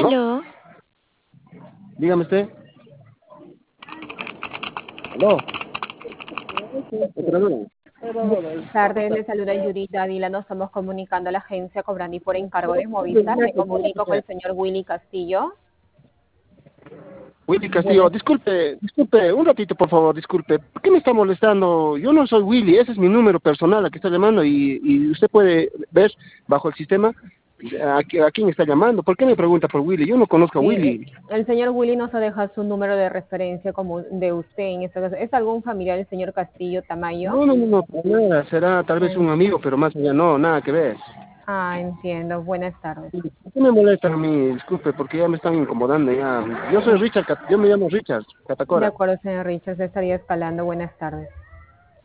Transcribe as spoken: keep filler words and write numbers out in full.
Aló. Dígame usted. Aló. Buenas tardes, le saluda Yuri Dávila. Nos estamos comunicando a la agencia Cobrani por encargo de Movistar. Me comunico con el señor Willy Castillo. Willy Castillo, Buenas- disculpe, disculpe, un ratito por favor, disculpe. ¿Por qué me está molestando? Yo no soy Willy, ese es mi número personal al que está llamando y, y usted puede ver bajo el sistema a, a quién está llamando. ¿Por qué me pregunta por Willy? Yo no conozco a Sí, eh, Willy. el señor Willy nos ha dejado su número de referencia como de usted en este caso. ¿Es algún familiar del señor Castillo Tamayo? No, no, no, no, para nada, será tal vez Ah, un amigo, pero más allá no, nada que ver. ah, entiendo. Buenas tardes. ¿Por qué me molestan a mí? Disculpe, porque ya me están incomodando ya. Yo soy Richard, Cat- yo me llamo Richard De Catacora. acuerdo, señor Richard, se estaría escalando. Buenas tardes.